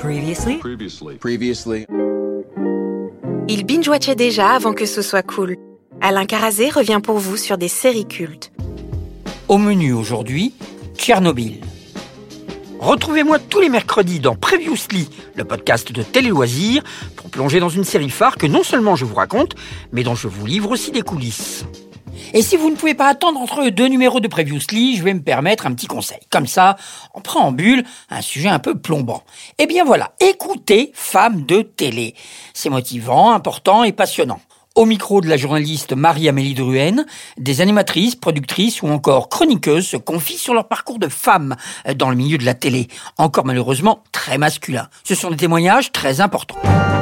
Previously. Il binge-watchait déjà avant que ce soit cool. Alain Carazé revient pour vous sur des séries cultes. Au menu aujourd'hui, Tchernobyl. Retrouvez-moi tous les mercredis dans Previously, le podcast de Télé Loisirs, pour plonger dans une série phare que non seulement je vous raconte, mais dont je vous livre aussi des coulisses. Et si vous ne pouvez pas attendre entre deux numéros de Previously, je vais me permettre un petit conseil. Comme ça, en préambule, un sujet un peu plombant. Eh bien voilà, écoutez Femmes de télé. C'est motivant, important et passionnant. Au micro de la journaliste Marie-Amélie Drouhen, des animatrices, productrices ou encore chroniqueuses se confient sur leur parcours de femmes dans le milieu de la télé, encore malheureusement très masculin. Ce sont des témoignages très importants.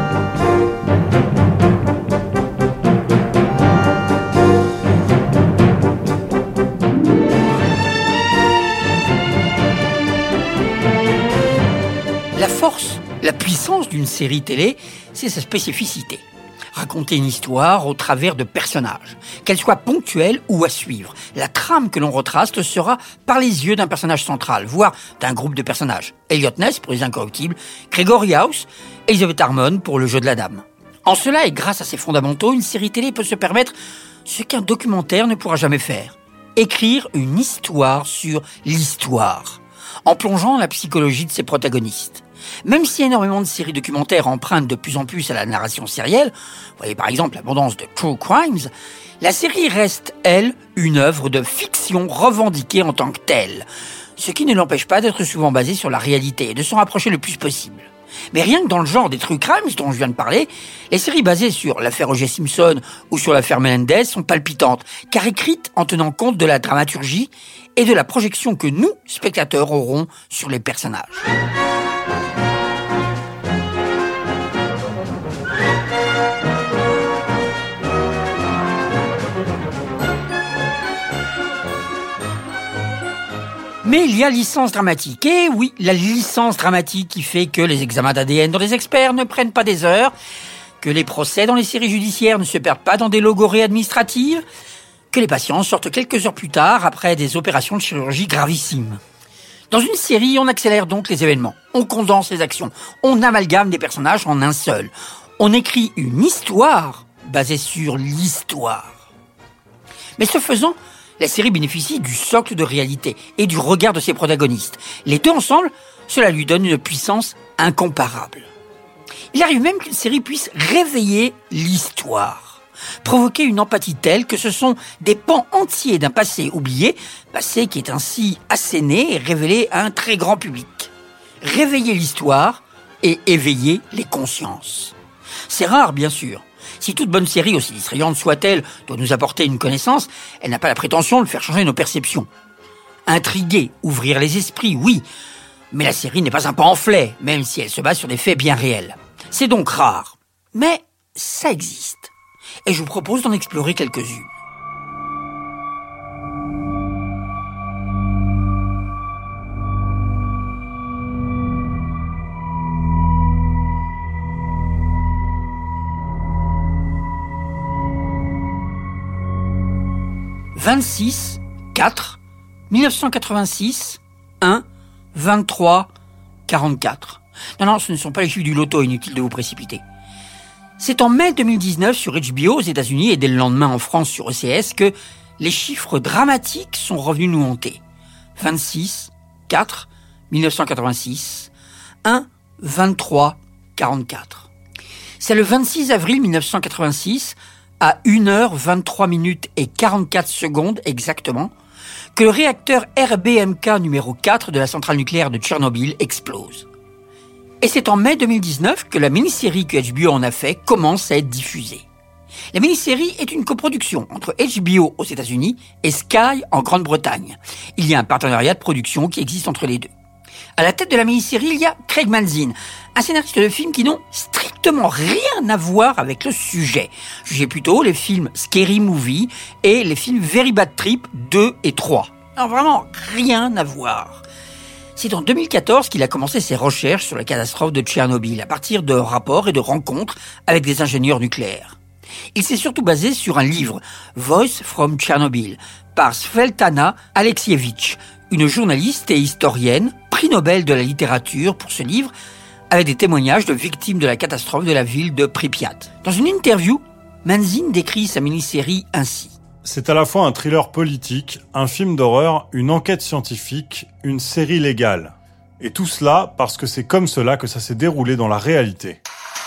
La force, la puissance d'une série télé, c'est sa spécificité. Raconter une histoire au travers de personnages, qu'elle soit ponctuelle ou à suivre. La trame que l'on retrace sera par les yeux d'un personnage central, voire d'un groupe de personnages. Elliot Ness pour Les Incorruptibles, Gregory House, Elizabeth Harmon pour Le Jeu de la Dame. En cela et grâce à ses fondamentaux, une série télé peut se permettre ce qu'un documentaire ne pourra jamais faire. Écrire une histoire sur l'histoire, en plongeant la psychologie de ses protagonistes. Même si énormément de séries documentaires empruntent de plus en plus à la narration sérielle, voyez par exemple l'abondance de True Crimes, la série reste, elle, une œuvre de fiction revendiquée en tant que telle, ce qui ne l'empêche pas d'être souvent basée sur la réalité et de s'en rapprocher le plus possible. Mais rien que dans le genre des True Crimes dont je viens de parler, les séries basées sur l'affaire O.J. Simpson ou sur l'affaire Menendez sont palpitantes, car écrites en tenant compte de la dramaturgie et de la projection que nous, spectateurs, aurons sur les personnages. Mais il y a licence dramatique. Et oui, la licence dramatique qui fait que les examens d'ADN dans les experts ne prennent pas des heures, que les procès dans les séries judiciaires ne se perdent pas dans des logorrhées administratives, que les patients sortent quelques heures plus tard après des opérations de chirurgie gravissimes. Dans une série, on accélère donc les événements, on condense les actions, on amalgame des personnages en un seul. On écrit une histoire basée sur l'histoire. Mais ce faisant, la série bénéficie du socle de réalité et du regard de ses protagonistes. Les deux ensemble, cela lui donne une puissance incomparable. Il arrive même qu'une série puisse réveiller l'histoire, provoquer une empathie telle que ce sont des pans entiers d'un passé oublié, passé qui est ainsi asséné et révélé à un très grand public. Réveiller l'histoire et éveiller les consciences. C'est rare, bien sûr. Si toute bonne série, aussi distrayante soit-elle, doit nous apporter une connaissance, elle n'a pas la prétention de faire changer nos perceptions. Intriguer, ouvrir les esprits, oui, mais la série n'est pas un pamphlet, même si elle se base sur des faits bien réels. C'est donc rare, mais ça existe. Et je vous propose d'en explorer quelques-unes. « 26, 4, 1986, 1, 23, 44. » Non, ce ne sont pas les chiffres du loto, inutile de vous précipiter. C'est en mai 2019 sur HBO aux États-Unis et dès le lendemain en France sur ECS que les chiffres dramatiques sont revenus nous hanter. 26, 4, 1986, 1, 23, 44. C'est le 26 avril 1986, à 1h23 minutes et 44 secondes exactement, que le réacteur RBMK numéro 4 de la centrale nucléaire de Tchernobyl explose. Et c'est en mai 2019 que la mini-série que HBO en a fait commence à être diffusée. La mini-série est une coproduction entre HBO aux États-Unis et Sky en Grande-Bretagne. Il y a un partenariat de production qui existe entre les deux. À la tête de la mini-série, il y a Craig Mazin, un scénariste de films qui n'ont strictement rien à voir avec le sujet. Jugez plutôt les films Scary Movie et les films Very Bad Trip 2 et 3. Alors vraiment, rien à voir. C'est en 2014 qu'il a commencé ses recherches sur la catastrophe de Tchernobyl, à partir de rapports et de rencontres avec des ingénieurs nucléaires. Il s'est surtout basé sur un livre, Voice from Chernobyl, par Svetlana Alexievitch, une journaliste et historienne, prix Nobel de la littérature pour ce livre, avec des témoignages de victimes de la catastrophe de la ville de Pripyat. Dans une interview, Manzin décrit sa mini-série ainsi. C'est à la fois un thriller politique, un film d'horreur, une enquête scientifique, une série légale. Et tout cela parce que c'est comme cela que ça s'est déroulé dans la réalité.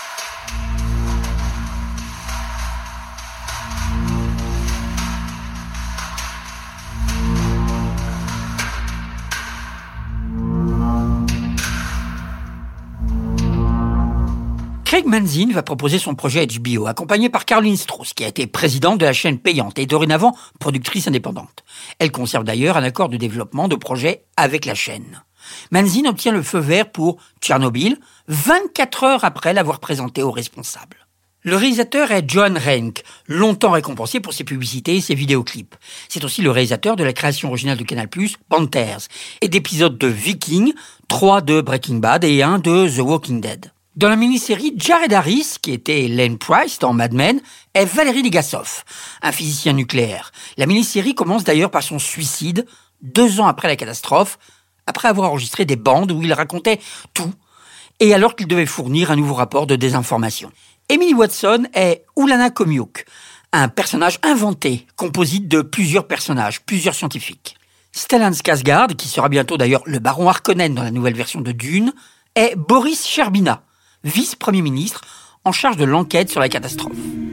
Craig Manzin va proposer son projet HBO, accompagné par Caroline Strauss, qui a été présidente de la chaîne payante et dorénavant productrice indépendante. Elle conserve d'ailleurs un accord de développement de projet avec la chaîne. Manzin obtient le feu vert pour Tchernobyl, 24 heures après l'avoir présenté aux responsables. Le réalisateur est Johan Renck, longtemps récompensé pour ses publicités et ses vidéoclips. C'est aussi le réalisateur de la création originale de Canal+, Panthers, et d'épisodes de Vikings, 3 de Breaking Bad et 1 de The Walking Dead. Dans la mini-série, Jared Harris, qui était Len Price dans Mad Men, est Valery Legasov, un physicien nucléaire. La mini-série commence d'ailleurs par son suicide, 2 ans après la catastrophe, après avoir enregistré des bandes où il racontait tout, et alors qu'il devait fournir un nouveau rapport de désinformation. Emily Watson est Ulana Komiuk, un personnage inventé, composite de plusieurs personnages, plusieurs scientifiques. Stellan Skarsgård, qui sera bientôt d'ailleurs le baron Harkonnen dans la nouvelle version de Dune, est Boris Sherbina, vice-premier ministre en charge de l'enquête sur la catastrophe.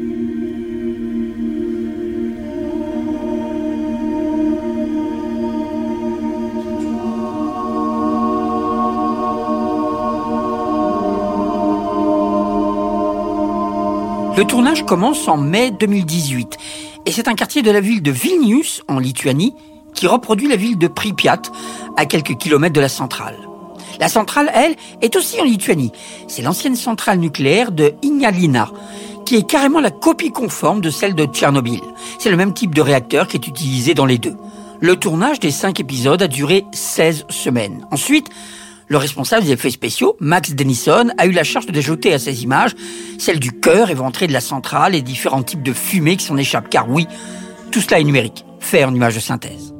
Le tournage commence en mai 2018 et c'est un quartier de la ville de Vilnius, en Lituanie, qui reproduit la ville de Pripyat, à quelques kilomètres de la centrale. La centrale, elle, est aussi en Lituanie. C'est l'ancienne centrale nucléaire de Ignalina, qui est carrément la copie conforme de celle de Tchernobyl. C'est le même type de réacteur qui est utilisé dans les deux. Le tournage des 5 épisodes a duré 16 semaines. Ensuite, le responsable des effets spéciaux, Max Dennison, a eu la charge d'ajouter à ces images celle du cœur éventré de la centrale et différents types de fumée qui s'en échappent. Car oui, tout cela est numérique, fait en images de synthèse.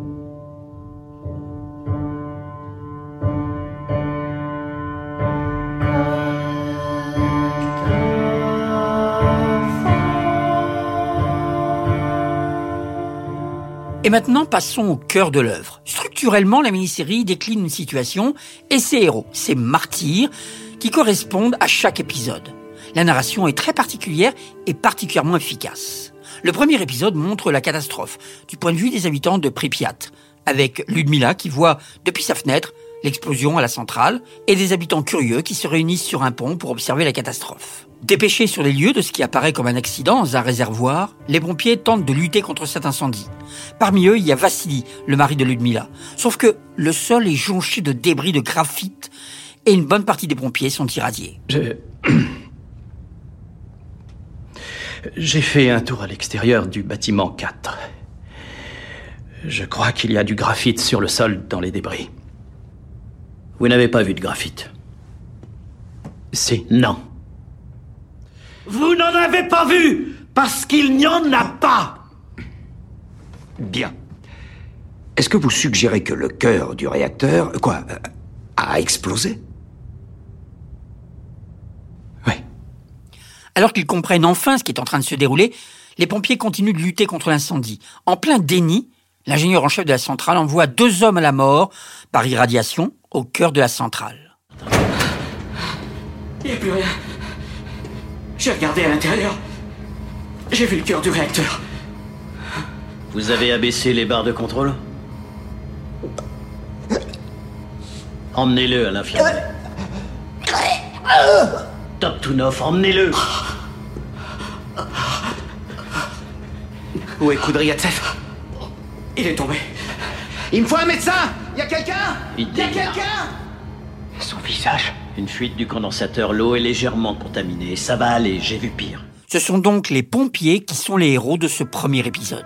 Et maintenant, passons au cœur de l'œuvre. Structurellement, la mini-série décline une situation et ses héros, ses martyrs, qui correspondent à chaque épisode. La narration est très particulière et particulièrement efficace. Le premier épisode montre la catastrophe, du point de vue des habitants de Pripyat, avec Ludmila qui voit, depuis sa fenêtre, l'explosion à la centrale, et des habitants curieux qui se réunissent sur un pont pour observer la catastrophe. Dépêchés sur les lieux de ce qui apparaît comme un accident dans un réservoir, les pompiers tentent de lutter contre cet incendie. Parmi eux, il y a Vassili, le mari de Ludmila. Sauf que le sol est jonché de débris de graphite et une bonne partie des pompiers sont irradiés. J'ai fait un tour à l'extérieur du bâtiment 4. Je crois qu'il y a du graphite sur le sol dans les débris. Vous n'avez pas vu de graphite? Si. Non. Vous n'en avez pas vu, parce qu'il n'y en a pas. Bien. Est-ce que vous suggérez que le cœur du réacteur, a explosé? Oui. Alors qu'ils comprennent enfin ce qui est en train de se dérouler, les pompiers continuent de lutter contre l'incendie. En plein déni, l'ingénieur en chef de la centrale envoie 2 hommes à la mort par irradiation au cœur de la centrale. Il n'y a plus rien. J'ai regardé à l'intérieur. J'ai vu le cœur du réacteur. Vous avez abaissé les barres de contrôle? Emmenez-le à l'infirmerie. Toptounov, emmenez-le. Où est Kudryavtsev? Il est tombé. Il me faut un médecin. Y a quelqu'un? Y a quelqu'un? Son visage. Une fuite du condensateur, l'eau est légèrement contaminée. Ça va aller, j'ai vu pire. Ce sont donc les pompiers qui sont les héros de ce premier épisode.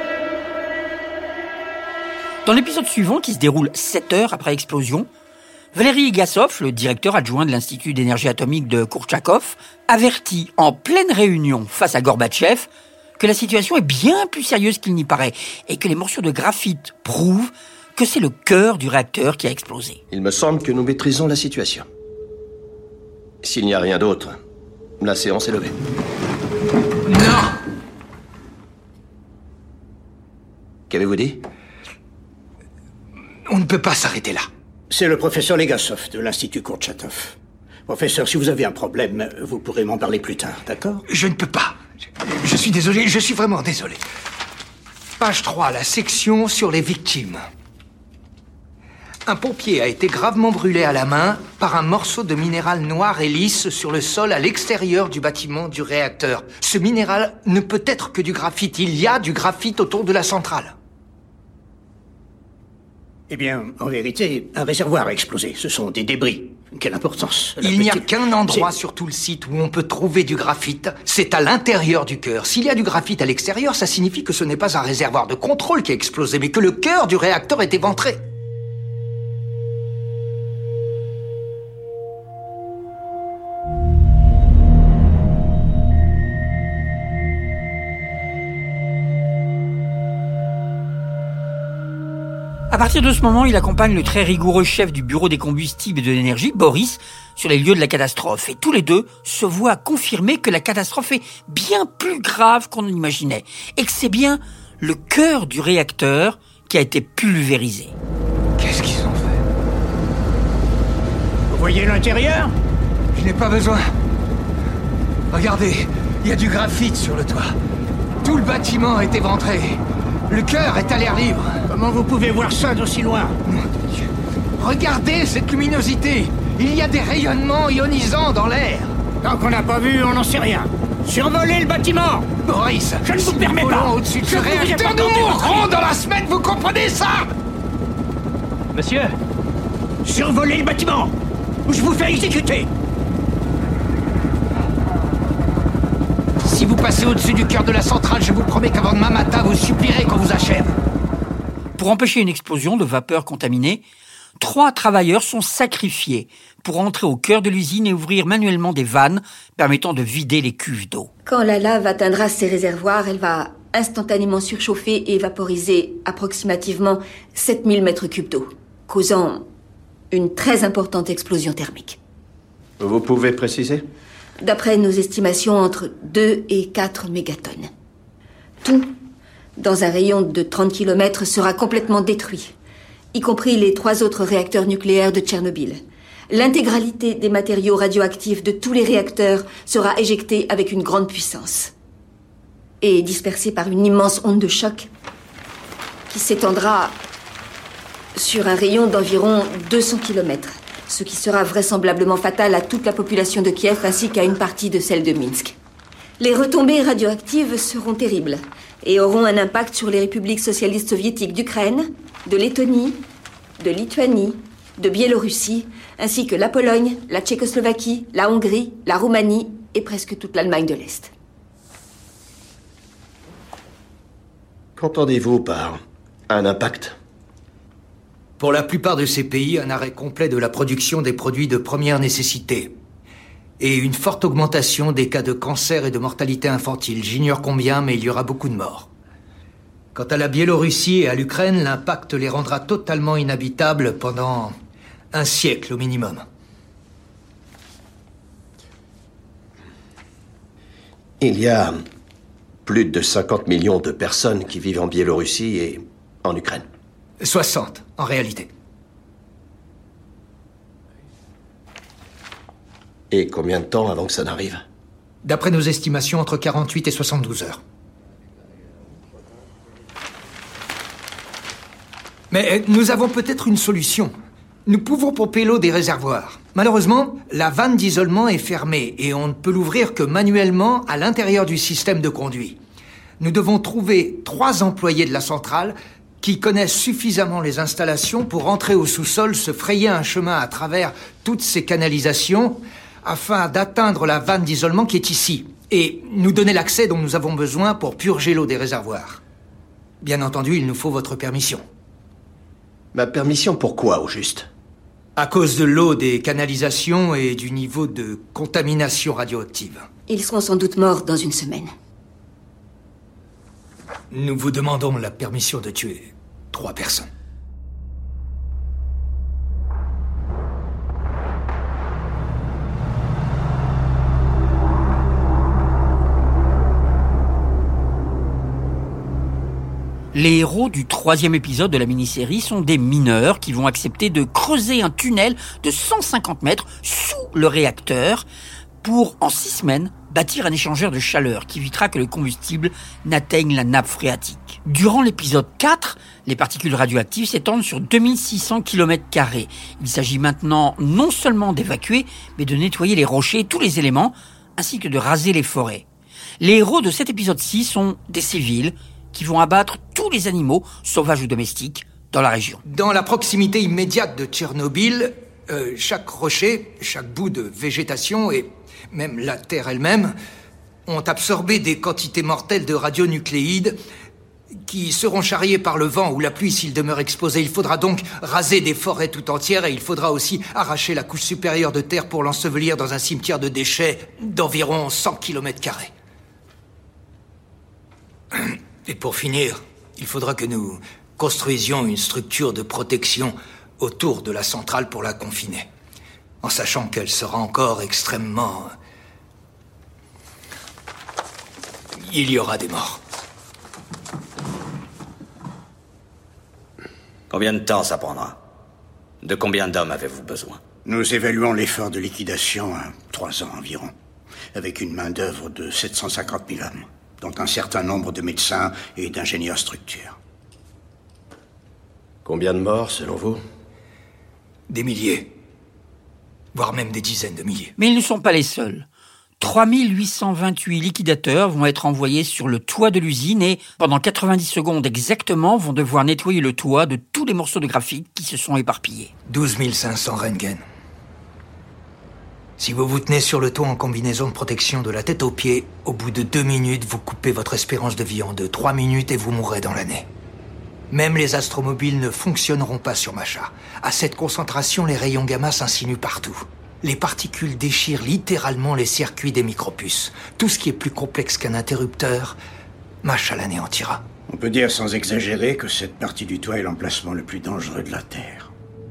Dans l'épisode suivant, qui se déroule 7 heures après l'explosion, Valéry Gassov, le directeur adjoint de l'Institut d'énergie atomique de Kourtchakov, avertit en pleine réunion face à Gorbatchev que la situation est bien plus sérieuse qu'il n'y paraît et que les morceaux de graphite prouvent que c'est le cœur du réacteur qui a explosé. Il me semble que nous maîtrisons la situation. S'il n'y a rien d'autre, la séance est levée. Non! Qu'avez-vous dit? On ne peut pas s'arrêter là. C'est le professeur Legasov de l'Institut Kourtchatov. Professeur, si vous avez un problème, vous pourrez m'en parler plus tard, d'accord? Je ne peux pas. Je suis désolé, je suis vraiment désolé. Page 3, la section sur les victimes. Un pompier a été gravement brûlé à la main par un morceau de minéral noir et lisse sur le sol à l'extérieur du bâtiment du réacteur. Ce minéral ne peut être que du graphite. Il y a du graphite autour de la centrale. Eh bien, en vérité, un réservoir a explosé. Ce sont des débris. Quelle importance. Il n'y a qu'un endroit sur tout le site où on peut trouver du graphite. C'est à l'intérieur du cœur. S'il y a du graphite à l'extérieur, ça signifie que ce n'est pas un réservoir de contrôle qui a explosé, mais que le cœur du réacteur est éventré. À partir de ce moment, il accompagne le très rigoureux chef du bureau des combustibles et de l'énergie, Boris, sur les lieux de la catastrophe. Et tous les deux se voient confirmer que la catastrophe est bien plus grave qu'on l'imaginait. Et que c'est bien le cœur du réacteur qui a été pulvérisé. Qu'est-ce qu'ils ont fait? Vous voyez l'intérieur? Je n'ai pas besoin. Regardez, il y a du graphite sur le toit. Tout le bâtiment est éventré. Le cœur est à l'air libre. Comment vous pouvez voir ça d'aussi loin? Mon Dieu. Regardez cette luminosité. Il y a des rayonnements ionisants dans l'air. Tant qu'on n'a pas vu, on n'en sait rien. Survolez le bâtiment! Boris, je ne vous permets pas! Au-dessus de ce réacteur, nous mourrons dans la semaine, vous comprenez ça? Monsieur! Survolez le bâtiment! Ou je vous fais exécuter! Si vous passez au-dessus du cœur de la centrale, je vous promets qu'avant demain matin, vous supplierez qu'on vous achève. Pour empêcher une explosion de vapeur contaminée, 3 travailleurs sont sacrifiés pour entrer au cœur de l'usine et ouvrir manuellement des vannes permettant de vider les cuves d'eau. Quand la lave atteindra ces réservoirs, elle va instantanément surchauffer et vaporiser approximativement 7000 mètres cubes d'eau, causant une très importante explosion thermique. Vous pouvez préciser? D'après nos estimations, entre 2 et 4 mégatonnes. Tout, dans un rayon de 30 km, sera complètement détruit, y compris les 3 autres réacteurs nucléaires de Tchernobyl. L'intégralité des matériaux radioactifs de tous les réacteurs sera éjectée avec une grande puissance et dispersée par une immense onde de choc qui s'étendra sur un rayon d'environ 200 km. Ce qui sera vraisemblablement fatal à toute la population de Kiev ainsi qu'à une partie de celle de Minsk. Les retombées radioactives seront terribles et auront un impact sur les républiques socialistes soviétiques d'Ukraine, de Lettonie, de Lituanie, de Biélorussie, ainsi que la Pologne, la Tchécoslovaquie, la Hongrie, la Roumanie et presque toute l'Allemagne de l'Est. Qu'entendez-vous par un impact? Pour la plupart de ces pays, un arrêt complet de la production des produits de première nécessité. Et une forte augmentation des cas de cancer et de mortalité infantile. J'ignore combien, mais il y aura beaucoup de morts. Quant à la Biélorussie et à l'Ukraine, l'impact les rendra totalement inhabitables pendant un siècle au minimum. Il y a plus de 50 millions de personnes qui vivent en Biélorussie et en Ukraine. 60, en réalité. Et combien de temps avant que ça n'arrive? D'après nos estimations, entre 48 et 72 heures. Mais nous avons peut-être une solution. Nous pouvons pomper l'eau des réservoirs. Malheureusement, la vanne d'isolement est fermée et on ne peut l'ouvrir que manuellement à l'intérieur du système de conduit. Nous devons trouver 3 employés de la centrale qui connaissent suffisamment les installations pour entrer au sous-sol, se frayer un chemin à travers toutes ces canalisations afin d'atteindre la vanne d'isolement qui est ici et nous donner l'accès dont nous avons besoin pour purger l'eau des réservoirs. Bien entendu, il nous faut votre permission. Ma permission pour quoi, au juste? À cause de l'eau des canalisations et du niveau de contamination radioactive. Ils seront sans doute morts dans une semaine. Nous vous demandons la permission de tuer 3 personnes. Les héros du 3e épisode de la mini-série sont des mineurs qui vont accepter de creuser un tunnel de 150 mètres sous le réacteur pour, en 6 semaines, bâtir un échangeur de chaleur qui évitera que le combustible n'atteigne la nappe phréatique. Durant l'épisode 4, les particules radioactives s'étendent sur 2600 km². Il s'agit maintenant non seulement d'évacuer, mais de nettoyer les rochers et tous les éléments, ainsi que de raser les forêts. Les héros de cet épisode-ci sont des civils qui vont abattre tous les animaux, sauvages ou domestiques, dans la région. Dans la proximité immédiate de Tchernobyl, chaque rocher, chaque bout de végétation et même la Terre elle-même ont absorbé des quantités mortelles de radionucléides qui seront charriés par le vent ou la pluie s'ils demeurent exposés. Il faudra donc raser des forêts tout entières et il faudra aussi arracher la couche supérieure de terre pour l'ensevelir dans un cimetière de déchets d'environ 100 km². Et pour finir, il faudra que nous construisions une structure de protection autour de la centrale pour la confiner, en sachant qu'elle sera encore extrêmement... Il y aura des morts. Combien de temps ça prendra? De combien d'hommes avez-vous besoin? Nous évaluons l'effort de liquidation à 3 ans environ, avec une main-d'œuvre de 750 000 hommes, dont un certain nombre de médecins et d'ingénieurs structures. Combien de morts, selon vous? Des milliers, voire même des dizaines de milliers. Mais ils ne sont pas les seuls. 3828 liquidateurs vont être envoyés sur le toit de l'usine et, pendant 90 secondes exactement, vont devoir nettoyer le toit de tous les morceaux de graphite qui se sont éparpillés. 12 500 Röntgen. Si vous vous tenez sur le toit en combinaison de protection de la tête aux pieds, au bout de 2 minutes, vous coupez votre espérance de vie en 2. 3 minutes et vous mourrez dans l'année. Même les astromobiles ne fonctionneront pas sur Masha. À cette concentration, les rayons gamma s'insinuent partout. Les particules déchirent littéralement les circuits des micropuces. Tout ce qui est plus complexe qu'un interrupteur, Masha l'anéantira. On peut dire sans exagérer que cette partie du toit est l'emplacement le plus dangereux de la Terre.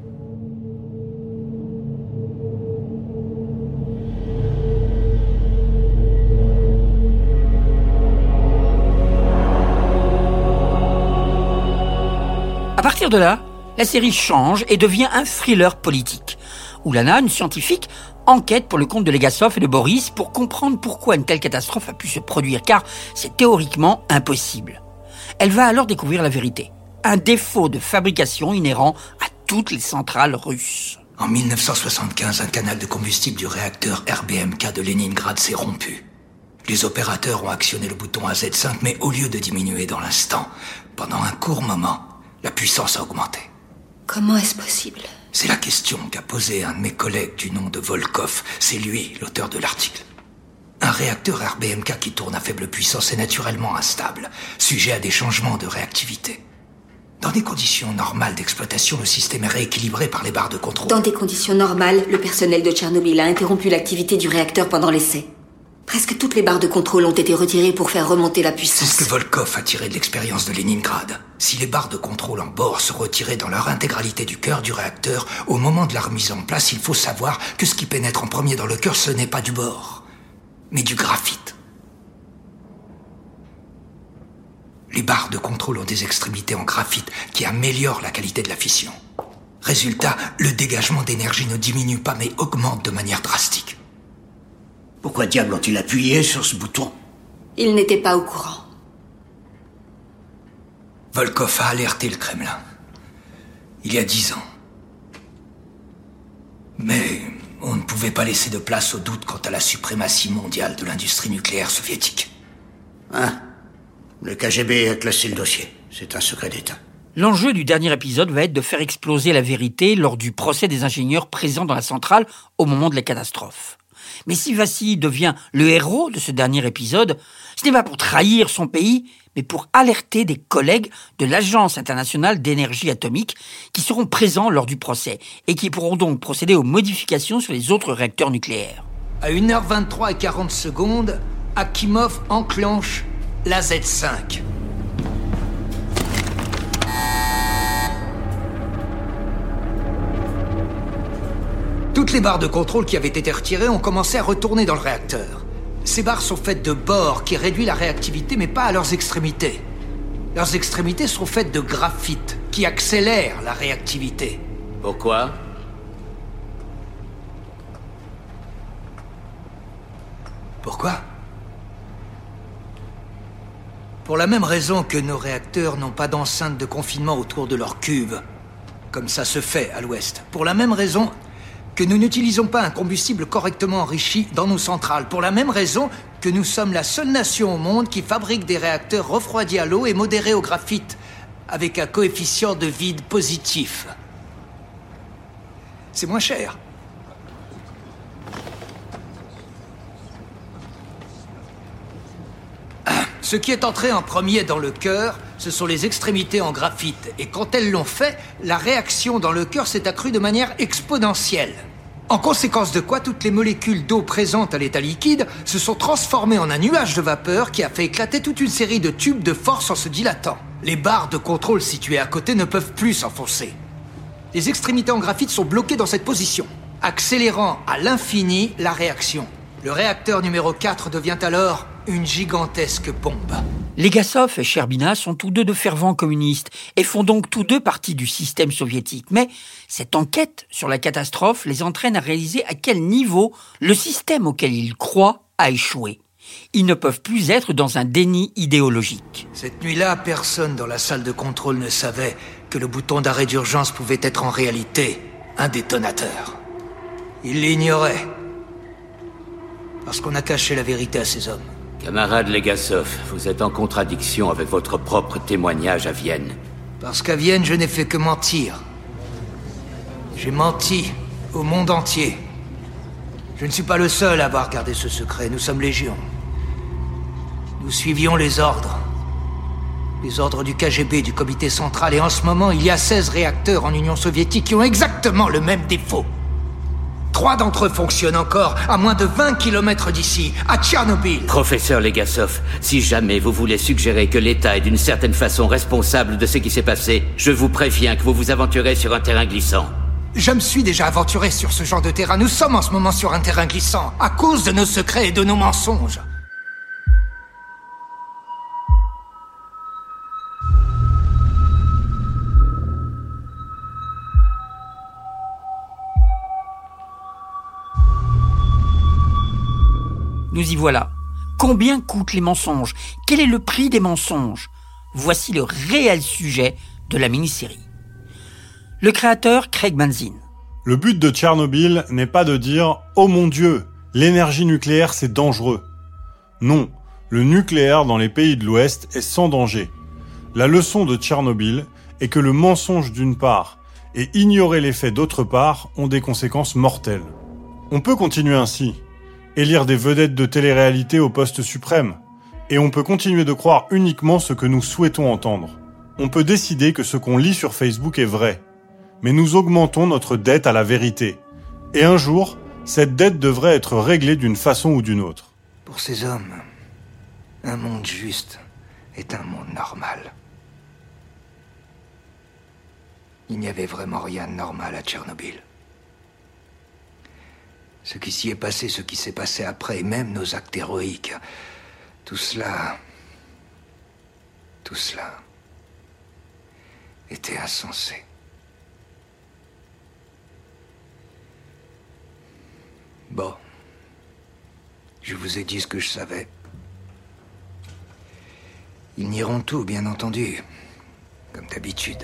À partir de là, la série change et devient un thriller politique, où Lana, une scientifique, enquête pour le compte de Legasov et de Boris pour comprendre pourquoi une telle catastrophe a pu se produire, car c'est théoriquement impossible. Elle va alors découvrir la vérité, un défaut de fabrication inhérent à toutes les centrales russes. En 1975, un canal de combustible du réacteur RBMK de Leningrad s'est rompu. Les opérateurs ont actionné le bouton AZ5, mais au lieu de diminuer dans l'instant, pendant un court moment, la puissance a augmenté. Comment est-ce possible? C'est la question qu'a posée un de mes collègues du nom de Volkov. C'est lui, l'auteur de l'article. Un réacteur RBMK qui tourne à faible puissance est naturellement instable, sujet à des changements de réactivité. Dans des conditions normales d'exploitation, le système est rééquilibré par les barres de contrôle. Dans des conditions normales, le personnel de Tchernobyl a interrompu l'activité du réacteur pendant l'essai. Presque toutes les barres de contrôle ont été retirées pour faire remonter la puissance. C'est ce que Volkov a tiré de l'expérience de Leningrad. Si les barres de contrôle en bord se retiraient dans leur intégralité du cœur du réacteur, au moment de la remise en place, il faut savoir que ce qui pénètre en premier dans le cœur, ce n'est pas du bore, mais du graphite. Les barres de contrôle ont des extrémités en graphite qui améliorent la qualité de la fission. Résultat, le dégagement d'énergie ne diminue pas mais augmente de manière drastique. Pourquoi diable ont-ils appuyé sur ce bouton? Ils n'étaient pas au courant. Volkov a alerté le Kremlin. Il y a 10 ans. Mais on ne pouvait pas laisser de place au doute quant à la suprématie mondiale de l'industrie nucléaire soviétique. Hein? Le KGB a classé le dossier. C'est un secret d'État. L'enjeu du dernier épisode va être de faire exploser la vérité lors du procès des ingénieurs présents dans la centrale au moment de la catastrophe. Mais si Vassili devient le héros de ce dernier épisode, ce n'est pas pour trahir son pays, mais pour alerter des collègues de l'Agence internationale d'énergie atomique qui seront présents lors du procès et qui pourront donc procéder aux modifications sur les autres réacteurs nucléaires. À 1h23 et 40 secondes, Akimov enclenche la Z5. Toutes les barres de contrôle qui avaient été retirées ont commencé à retourner dans le réacteur. Ces barres sont faites de bore qui réduit la réactivité, mais pas à leurs extrémités. Leurs extrémités sont faites de graphite qui accélère la réactivité. Pourquoi ? Pourquoi ? Pour la même raison que nos réacteurs n'ont pas d'enceinte de confinement autour de leur cuve, comme ça se fait à l'ouest. Pour la même raison que nous n'utilisons pas un combustible correctement enrichi dans nos centrales. Pour la même raison que nous sommes la seule nation au monde qui fabrique des réacteurs refroidis à l'eau et modérés au graphite, avec un coefficient de vide positif. C'est moins cher. Ce qui est entré en premier dans le cœur, ce sont les extrémités en graphite. Et quand elles l'ont fait, la réaction dans le cœur s'est accrue de manière exponentielle. En conséquence de quoi, toutes les molécules d'eau présentes à l'état liquide se sont transformées en un nuage de vapeur qui a fait éclater toute une série de tubes de force en se dilatant. Les barres de contrôle situées à côté ne peuvent plus s'enfoncer. Les extrémités en graphite sont bloquées dans cette position, accélérant à l'infini la réaction. Le réacteur numéro 4 devient alors une gigantesque bombe. Legasov et Sherbina sont tous deux de fervents communistes et font donc tous deux partie du système soviétique. Mais cette enquête sur la catastrophe les entraîne à réaliser à quel niveau le système auquel ils croient a échoué. Ils ne peuvent plus être dans un déni idéologique. Cette nuit-là, personne dans la salle de contrôle ne savait que le bouton d'arrêt d'urgence pouvait être en réalité un détonateur. Ils l'ignoraient. Parce qu'on a caché la vérité à ces hommes. Camarade Legasov, vous êtes en contradiction avec votre propre témoignage à Vienne. Parce qu'à Vienne, je n'ai fait que mentir. J'ai menti au monde entier. Je ne suis pas le seul à avoir gardé ce secret. Nous sommes légion. Nous suivions les ordres. Les ordres du KGB, du comité central. Et en ce moment, il y a 16 réacteurs en Union soviétique qui ont exactement le même défaut. 3 d'entre eux fonctionnent encore à moins de 20 km d'ici, à Tchernobyl. Professeur Legasov, si jamais vous voulez suggérer que l'État est d'une certaine façon responsable de ce qui s'est passé, je vous préviens que vous vous aventurez sur un terrain glissant. Je me suis déjà aventuré sur ce genre de terrain. Nous sommes en ce moment sur un terrain glissant, à cause de nos secrets et de nos mensonges. Nous y voilà. Combien coûtent les mensonges ? Quel est le prix des mensonges ? Voici le réel sujet de la mini-série. Le créateur Craig Mazin. Le but de Tchernobyl n'est pas de dire « Oh mon Dieu, l'énergie nucléaire c'est dangereux ». Non, le nucléaire dans les pays de l'Ouest est sans danger. La leçon de Tchernobyl est que le mensonge d'une part et ignorer les faits d'autre part ont des conséquences mortelles. On peut continuer ainsi. Élire des vedettes de télé-réalité au poste suprême. Et on peut continuer de croire uniquement ce que nous souhaitons entendre. On peut décider que ce qu'on lit sur Facebook est vrai. Mais nous augmentons notre dette à la vérité. Et un jour, cette dette devrait être réglée d'une façon ou d'une autre. Pour ces hommes, un monde juste est un monde normal. Il n'y avait vraiment rien de normal à Tchernobyl. Ce qui s'y est passé, ce qui s'est passé après, et même nos actes héroïques, tout cela était insensé. Bon, je vous ai dit ce que je savais. Ils nieront tout, bien entendu, comme d'habitude.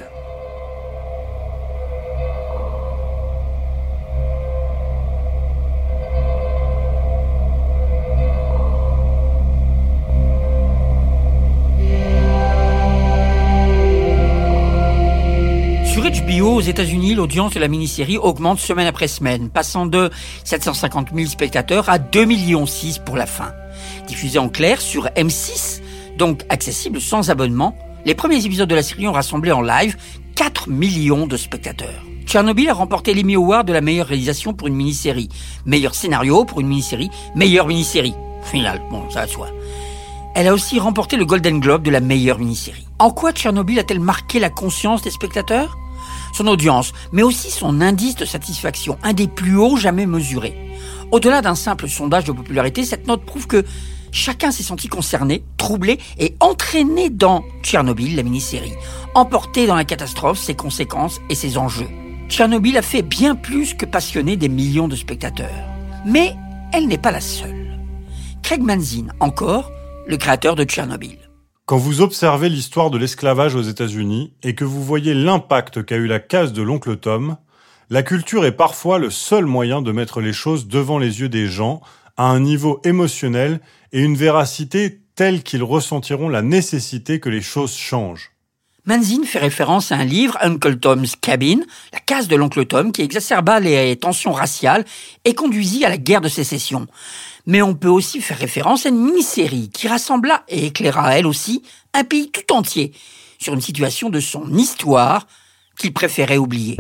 Sur HBO, aux États-Unis, l'audience de la mini-série augmente semaine après semaine, passant de 750 000 spectateurs à 2,6 millions pour la fin. Diffusée en clair sur M6, donc accessible sans abonnement, les premiers épisodes de la série ont rassemblé en live 4 millions de spectateurs. Tchernobyl a remporté l'Emmy Award de la meilleure réalisation pour une mini-série, meilleur scénario pour une mini-série, meilleure mini-série. Final, bon, ça va de soi. Elle a aussi remporté le Golden Globe de la meilleure mini-série. En quoi Tchernobyl a-t-elle marqué la conscience des spectateurs ? Son audience, mais aussi son indice de satisfaction, un des plus hauts jamais mesurés. Au-delà d'un simple sondage de popularité, cette note prouve que chacun s'est senti concerné, troublé et entraîné dans Tchernobyl, la mini-série, emporté dans la catastrophe, ses conséquences et ses enjeux. Tchernobyl a fait bien plus que passionner des millions de spectateurs. Mais elle n'est pas la seule. Craig Mazin, encore, le créateur de Tchernobyl. Quand vous observez l'histoire de l'esclavage aux États-Unis et que vous voyez l'impact qu'a eu la case de l'oncle Tom, la culture est parfois le seul moyen de mettre les choses devant les yeux des gens à un niveau émotionnel et une véracité telle qu'ils ressentiront la nécessité que les choses changent. Mazin fait référence à un livre, Uncle Tom's Cabin, la case de l'oncle Tom, qui exacerba les tensions raciales et conduisit à la guerre de sécession. Mais on peut aussi faire référence à une mini-série qui rassembla et éclaira elle aussi un pays tout entier sur une situation de son histoire qu'il préférait oublier.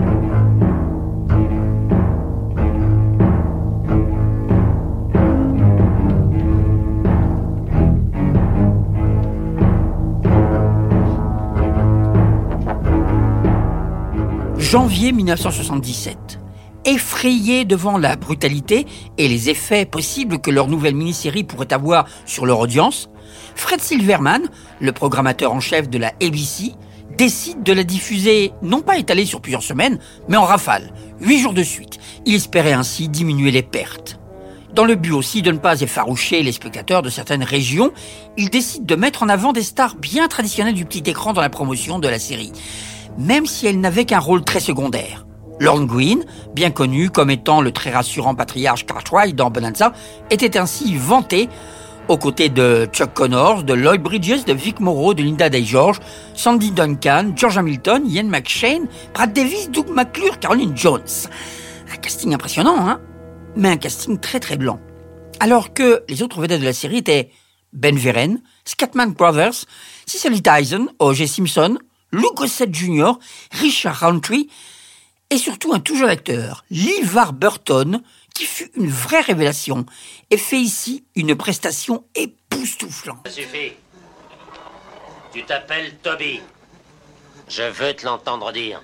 Janvier 1977. Effrayés devant la brutalité et les effets possibles que leur nouvelle mini-série pourrait avoir sur leur audience, Fred Silverman, le programmateur en chef de la ABC, décide de la diffuser, non pas étalée sur plusieurs semaines, mais en rafale, 8 jours de suite. Il espérait ainsi diminuer les pertes. Dans le but aussi de ne pas effaroucher les spectateurs de certaines régions, il décide de mettre en avant des stars bien traditionnelles du petit écran dans la promotion de la série, même si elles n'avaient qu'un rôle très secondaire. Lorne Greene, bien connu comme étant le très rassurant patriarche Cartwright dans Bonanza, était ainsi vanté aux côtés de Chuck Connors, de Lloyd Bridges, de Vic Morrow, de Linda Day-George, Sandy Duncan, George Hamilton, Ian McShane, Brad Davis, Doug McClure, Caroline Jones. Un casting impressionnant, hein ? Mais un casting très très blanc. Alors que les autres vedettes de la série étaient Ben Vereen, Scatman Crothers, Cicely Tyson, O.J. Simpson, Lou Gossett Jr., Richard Roundtree, et surtout un tout jeune acteur, LeVar Burton, qui fut une vraie révélation et fait ici une prestation époustouflante. Ça suffit. Tu t'appelles Toby. Je veux te l'entendre dire.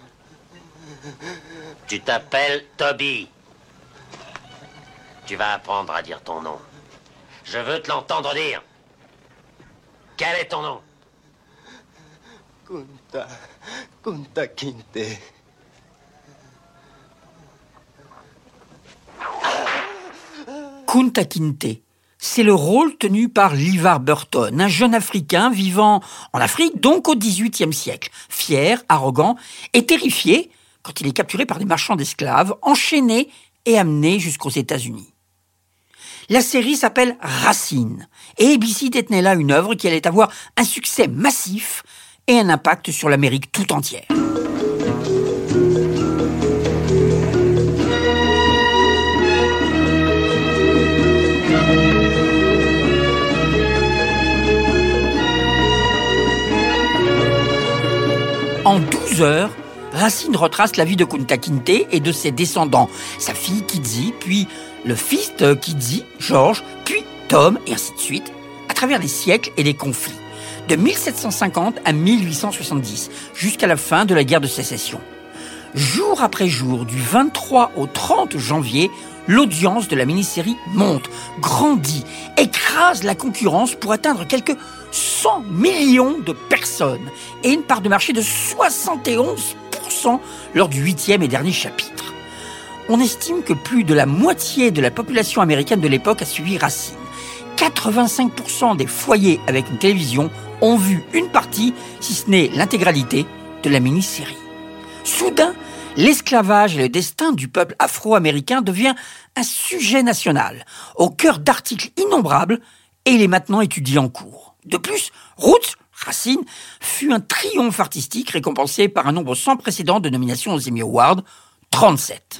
Tu t'appelles Toby. Tu vas apprendre à dire ton nom. Je veux te l'entendre dire. Quel est ton nom? Kunta Kinte. Kunta Kinte, c'est le rôle tenu par LeVar Burton, un jeune Africain vivant en Afrique, donc au XVIIIe siècle, fier, arrogant et terrifié quand il est capturé par des marchands d'esclaves, enchaîné et amené jusqu'aux États-Unis. La série s'appelle Racine, et ABC détenait là une œuvre qui allait avoir un succès massif et un impact sur l'Amérique tout entière. En 12 heures, Racine retrace la vie de Kunta Kinte et de ses descendants, sa fille Kizzy, puis le fils de Kizzy, George, puis Tom, et ainsi de suite, à travers les siècles et les conflits, de 1750 à 1870, jusqu'à la fin de la guerre de sécession. Jour après jour, du 23 au 30 janvier, l'audience de la mini-série monte, grandit, écrase la concurrence pour atteindre quelques 100 millions de personnes et une part de marché de 71% lors du 8e et dernier chapitre. On estime que plus de la moitié de la population américaine de l'époque a suivi Racine. 85% des foyers avec une télévision ont vu une partie, si ce n'est l'intégralité, de la mini-série. Soudain, l'esclavage et le destin du peuple afro-américain devient un sujet national, au cœur d'articles innombrables, et il est maintenant étudié en cours. De plus, Roots, Racine, fut un triomphe artistique récompensé par un nombre sans précédent de nominations aux Emmy Awards, 37.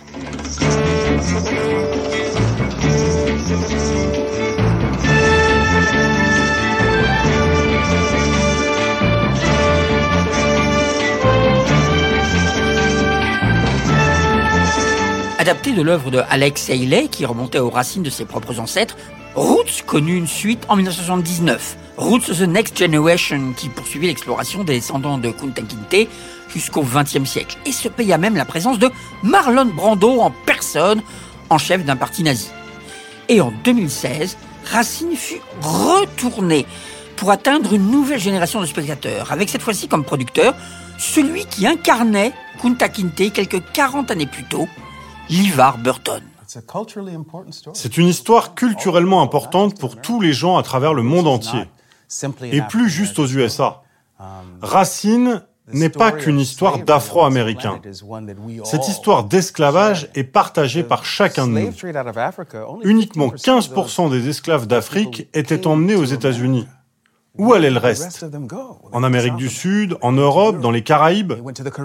Adapté de l'œuvre de Alex Haley, qui remontait aux racines de ses propres ancêtres, Roots connut une suite en 1979. Roots The Next Generation, qui poursuivit l'exploration des descendants de Kunta Kinte jusqu'au XXe siècle, et se paya même la présence de Marlon Brando en personne, en chef d'un parti nazi. Et en 2016, Racine fut retourné pour atteindre une nouvelle génération de spectateurs, avec cette fois-ci comme producteur, celui qui incarnait Kunta Kinte quelques 40 années plus tôt, LeVar Burton. C'est une histoire culturellement importante pour tous les gens à travers le monde entier, et plus juste aux USA. Racine n'est pas qu'une histoire d'Afro-Américains. Cette histoire d'esclavage est partagée par chacun de nous. Uniquement 15% des esclaves d'Afrique étaient emmenés aux États-Unis. Où allait le reste ? En Amérique du Sud, en Europe, dans les Caraïbes ?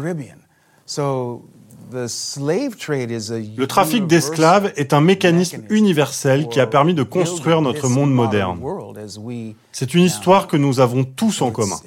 Le trafic d'esclaves est un mécanisme universel qui a permis de construire notre monde moderne. C'est une histoire que nous avons tous en commun.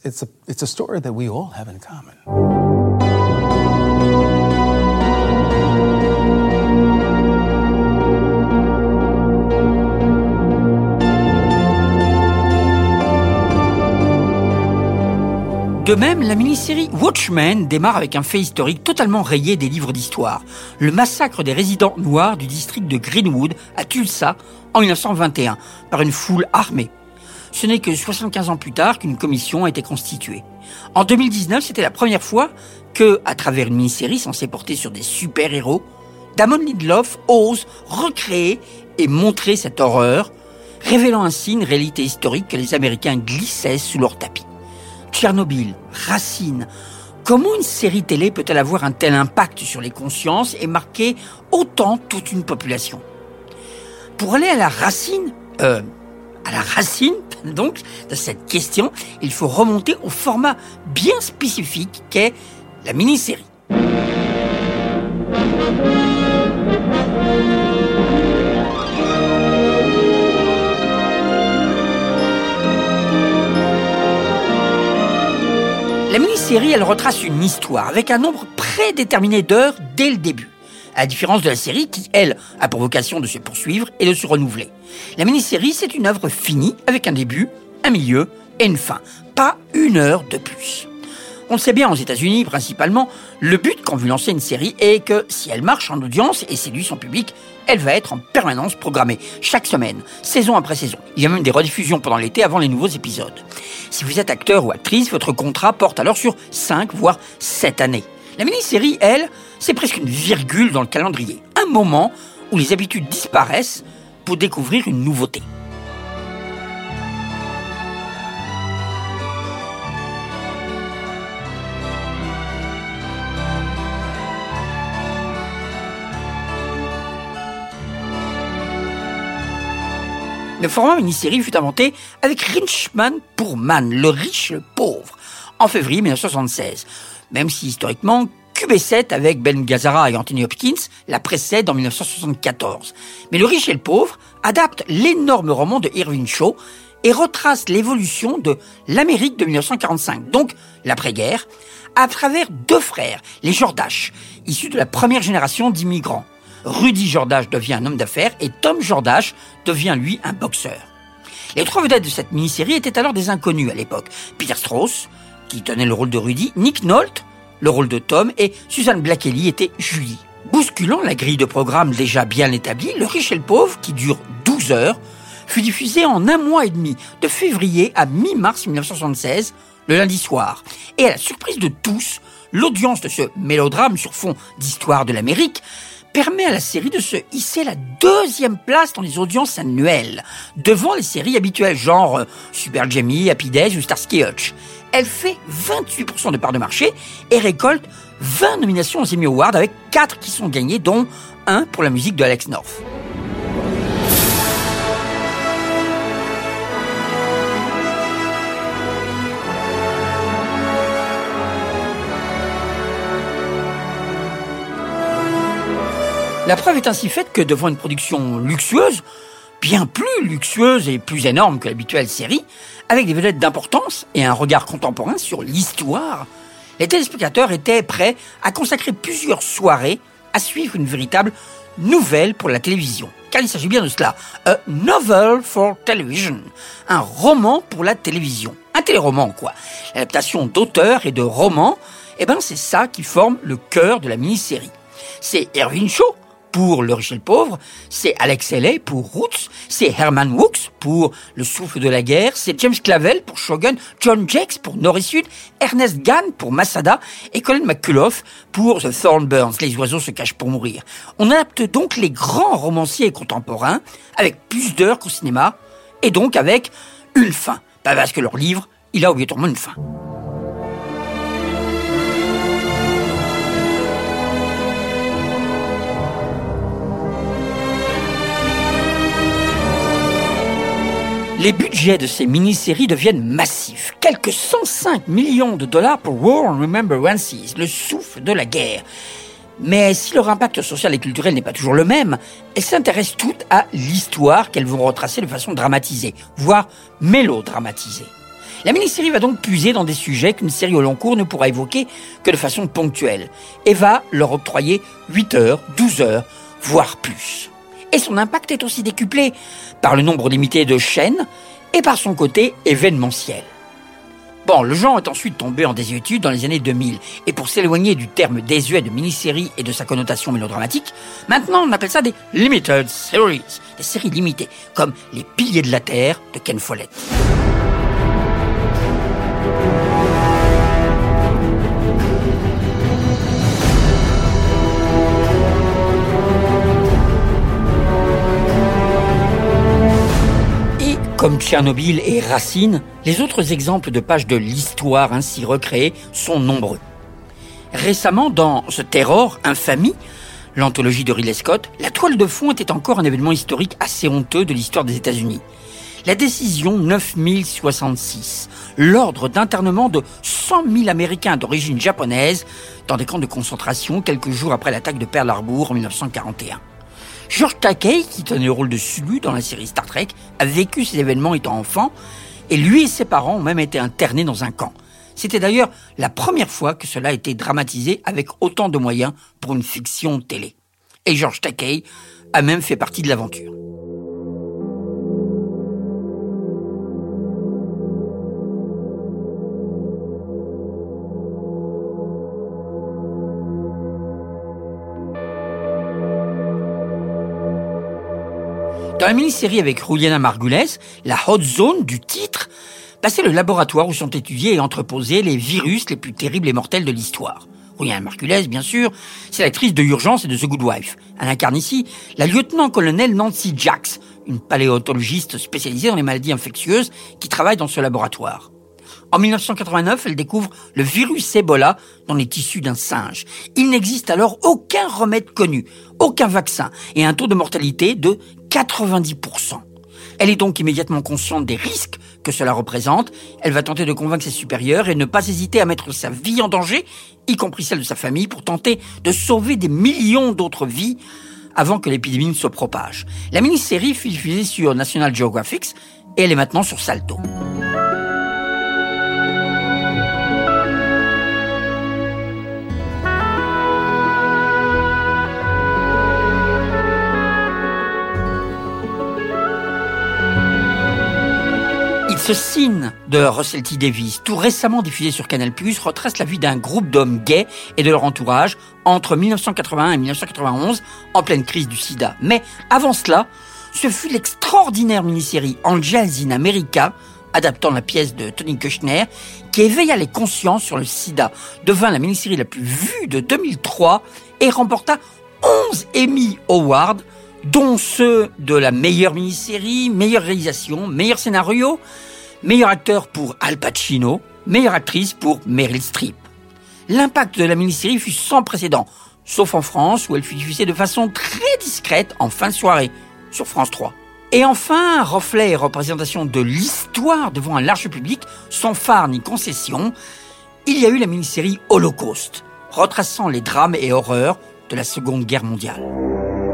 De même, la mini-série Watchmen démarre avec un fait historique totalement rayé des livres d'histoire. Le massacre des résidents noirs du district de Greenwood à Tulsa en 1921 par une foule armée. Ce n'est que 75 ans plus tard qu'une commission a été constituée. En 2019, c'était la première fois que, à travers une mini-série censée porter sur des super-héros, Damon Lindelof ose recréer et montrer cette horreur, révélant ainsi une réalité historique que les Américains glissaient sous leur tapis. Tchernobyl, Racine. Comment une série télé peut-elle avoir un tel impact sur les consciences et marquer autant toute une population ? Pour aller à la racine donc, de cette question, il faut remonter au format bien spécifique qu'est la mini-série. La mini-série, elle retrace une histoire avec un nombre prédéterminé d'heures dès le début. À la différence de la série qui, elle, a pour vocation de se poursuivre et de se renouveler. La mini-série, c'est une œuvre finie avec un début, un milieu et une fin. Pas une heure de plus. On le sait bien aux États-Unis, principalement, le but quand vous lancez une série est que si elle marche en audience et séduit son public, elle va être en permanence programmée, chaque semaine, saison après saison. Il y a même des rediffusions pendant l'été avant les nouveaux épisodes. Si vous êtes acteur ou actrice, votre contrat porte alors sur 5 voire 7 années. La mini-série, elle, c'est presque une virgule dans le calendrier. Un moment où les habitudes disparaissent pour découvrir une nouveauté. Le format mini-série fut inventé avec Richman pour Man, le riche et le pauvre, en février 1976. Même si historiquement, QB7 avec Ben Gazzara et Anthony Hopkins la précède en 1974. Mais Le riche et le pauvre adapte l'énorme roman de Irving Shaw et retrace l'évolution de l'Amérique de 1945, donc l'après-guerre, à travers 2 frères, les Jordache, issus de la première génération d'immigrants. Rudy Jordache devient un homme d'affaires et Tom Jordache devient, lui, un boxeur. Les 3 vedettes de cette mini-série étaient alors des inconnus à l'époque. Peter Strauss, qui tenait le rôle de Rudy, Nick Nolte, le rôle de Tom, et Susan Blackelly était Julie. Bousculant la grille de programme déjà bien établie, Le riche et le pauvre, qui dure 12 heures, fut diffusé en 1 mois et demi, de février à mi-mars 1976, le lundi soir. Et à la surprise de tous, l'audience de ce mélodrame sur fond d'histoire de l'Amérique permet à la série de se hisser à la 2e place dans les audiences annuelles, devant les séries habituelles genre Super Jamie, Happy Days ou Starsky Hutch. Elle fait 28% de part de marché et récolte 20 nominations aux Emmy Awards avec 4 qui sont gagnées, dont 1 pour la musique de Alex North. La preuve est ainsi faite que devant une production luxueuse, bien plus luxueuse et plus énorme que l'habituelle série, avec des vedettes d'importance et un regard contemporain sur l'histoire, les téléspectateurs étaient prêts à consacrer plusieurs soirées à suivre une véritable nouvelle pour la télévision. Car il s'agit bien de cela, a novel for television, un roman pour la télévision. Un téléroman, quoi. L'adaptation d'auteurs et de romans, c'est ça qui forme le cœur de la mini-série. C'est Irving Shaw pour Le riche et le pauvre, c'est Alex Haley pour Roots, c'est Herman Wouk pour Le souffle de la guerre, c'est James Clavell pour Shogun, John Jakes pour Nord et Sud, Ernest Gann pour Masada et Colin McCullough pour The Thornburns, Les oiseaux se cachent pour mourir. On adapte donc les grands romanciers contemporains avec plus d'heures qu'au cinéma et donc avec une fin. Pas parce que leur livre, il a obligatoirement une fin. Les budgets de ces mini-séries deviennent massifs. Quelques 105 millions de dollars pour War and Remembrances, le souffle de la guerre. Mais si leur impact social et culturel n'est pas toujours le même, elles s'intéressent toutes à l'histoire qu'elles vont retracer de façon dramatisée, voire mélodramatisée. La mini-série va donc puiser dans des sujets qu'une série au long cours ne pourra évoquer que de façon ponctuelle, et va leur octroyer 8 heures, 12 heures, voire plus. Et son impact est aussi décuplé par le nombre limité de chaînes et par son côté événementiel. Bon, le genre est ensuite tombé en désuétude dans les années 2000, et pour s'éloigner du terme désuet de mini-série et de sa connotation mélodramatique, maintenant on appelle ça des limited series, des séries limitées, comme Les Piliers de la Terre de Ken Follett. Comme Tchernobyl et Racine, les autres exemples de pages de l'histoire ainsi recréées sont nombreux. Récemment, dans The Terror, Infamie, l'anthologie de Ridley Scott, la toile de fond était encore un événement historique assez honteux de l'histoire des États-Unis. La décision 9066, l'ordre d'internement de 100 000 Américains d'origine japonaise dans des camps de concentration quelques jours après l'attaque de Pearl Harbor en 1941. George Takei, qui tenait le rôle de Sulu dans la série Star Trek, a vécu ces événements étant enfant, et lui et ses parents ont même été internés dans un camp. C'était d'ailleurs la première fois que cela a été dramatisé avec autant de moyens pour une fiction télé. Et George Takei a même fait partie de l'aventure. Dans la mini-série avec Juliana Margules, la hot zone du titre, c'est le laboratoire où sont étudiés et entreposés les virus les plus terribles et mortels de l'histoire. Juliana Margules, bien sûr, c'est l'actrice de Urgence et de The Good Wife. Elle incarne ici la lieutenant-colonel Nancy Jax, une paléontologiste spécialisée dans les maladies infectieuses qui travaille dans ce laboratoire. En 1989, elle découvre le virus Ebola dans les tissus d'un singe. Il n'existe alors aucun remède connu, aucun vaccin et un taux de mortalité de 90%. Elle est donc immédiatement consciente des risques que cela représente. Elle va tenter de convaincre ses supérieurs et ne pas hésiter à mettre sa vie en danger, y compris celle de sa famille, pour tenter de sauver des millions d'autres vies avant que l'épidémie ne se propage. La mini-série fut diffusée sur National Geographic et elle est maintenant sur Salto. Ce Scene de Russell T. Davies, tout récemment diffusé sur Canal+, retrace la vie d'un groupe d'hommes gays et de leur entourage entre 1981 et 1991, en pleine crise du sida. Mais avant cela, ce fut l'extraordinaire mini-série Angels in America, adaptant la pièce de Tony Kushner, qui éveilla les consciences sur le sida, devint la mini-série la plus vue de 2003 et remporta 11 Emmy Awards, dont ceux de la meilleure mini-série, meilleure réalisation, meilleur scénario, meilleur acteur pour Al Pacino, meilleure actrice pour Meryl Streep. L'impact de la mini-série fut sans précédent, sauf en France où elle fut diffusée de façon très discrète en fin de soirée, sur France 3. Et enfin, reflet et représentation de l'histoire devant un large public, sans phare ni concession, il y a eu la mini-série Holocauste, retraçant les drames et horreurs de la Seconde Guerre mondiale.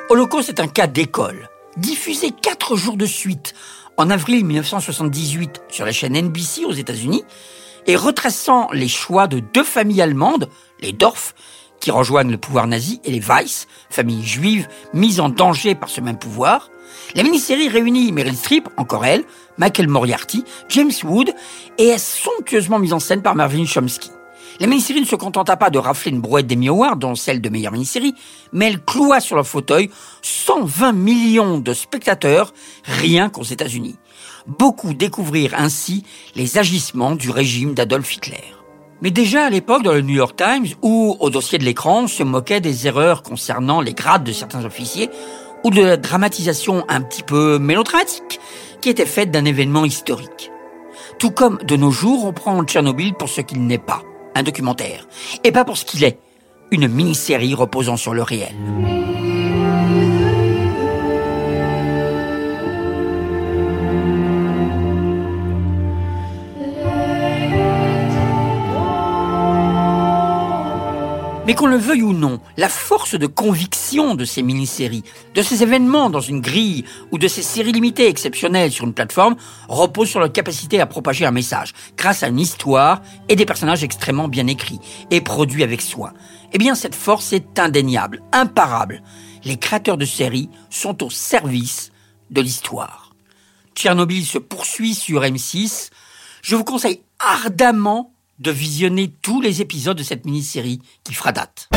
Holocauste est un cas d'école, diffusé 4 jours de suite en avril 1978 sur la chaîne NBC aux États-Unis et retraçant les choix de 2 familles allemandes, les Dorf, qui rejoignent le pouvoir nazi, et les Weiss, familles juives mises en danger par ce même pouvoir. La mini-série réunit Meryl Streep, encore elle, Michael Moriarty, James Wood et est somptueusement mise en scène par Marvin Chomsky. La mini-série ne se contenta pas de rafler une brouette d'Emmy Awards, dont celle de meilleure mini-série, mais elle cloua sur leur fauteuil 120 millions de spectateurs rien qu'aux États-Unis. Beaucoup découvrirent ainsi les agissements du régime d'Adolf Hitler. Mais déjà à l'époque, dans le New York Times, ou au dossier de l'écran, on se moquait des erreurs concernant les grades de certains officiers, ou de la dramatisation un petit peu mélodramatique qui était faite d'un événement historique. Tout comme de nos jours, on prend Tchernobyl pour ce qu'il n'est pas, un documentaire, et pas pour ce qu'il est, une mini-série reposant sur le réel. Mais qu'on le veuille ou non, la force de conviction de ces mini-séries, de ces événements dans une grille ou de ces séries limitées exceptionnelles sur une plateforme repose sur leur capacité à propager un message grâce à une histoire et des personnages extrêmement bien écrits et produits avec soin. Eh bien, cette force est indéniable, imparable. Les créateurs de séries sont au service de l'histoire. Tchernobyl se poursuit sur M6. Je vous conseille ardemment de visionner tous les épisodes de cette mini-série qui fera date.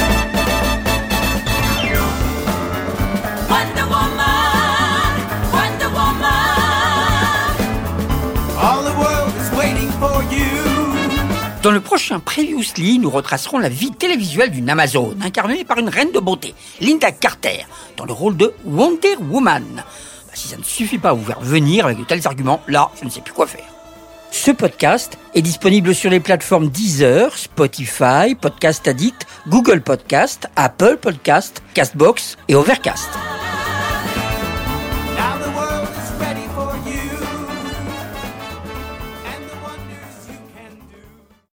Wonder Woman, Wonder Woman, all the world is waiting for you. Dans le prochain Previously, nous retracerons la vie télévisuelle d'une Amazone, incarnée par une reine de beauté, Linda Carter, dans le rôle de Wonder Woman. Si ça ne suffit pas à vous faire venir avec de tels arguments, là, je ne sais plus quoi faire. Ce podcast est disponible sur les plateformes Deezer, Spotify, Podcast Addict, Google Podcast, Apple Podcast, Castbox et Overcast.